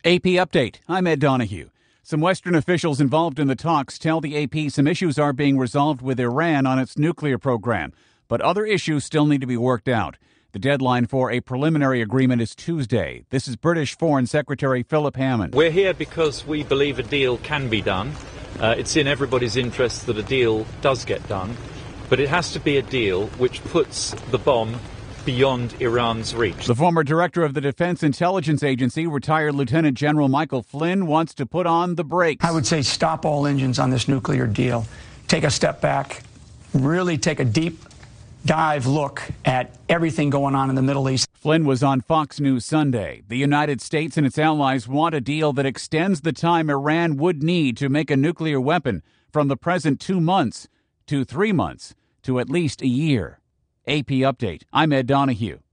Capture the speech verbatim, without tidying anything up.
A P Update. I'm Ed Donahue. Some Western officials involved in the talks tell the A P some issues are being resolved with Iran on its nuclear program, but other issues still need to be worked out. The deadline for a preliminary agreement is Tuesday. This is British Foreign Secretary Philip Hammond. We're here because we believe a deal can be done. Uh, it's in everybody's interest that a deal does get done, but it has to be a deal which puts the bomb beyond Iran's reach. The former director of the Defense Intelligence Agency, retired Lieutenant General Michael Flynn, wants to put on the brakes. I would say stop all engines on this nuclear deal. Take a step back, really take a deep dive look at everything going on in the Middle East. Flynn was on Fox News Sunday. The United States and its allies want a deal that extends the time Iran would need to make a nuclear weapon from the present two months to three months to at least a year. A P Update. I'm Ed Donahue.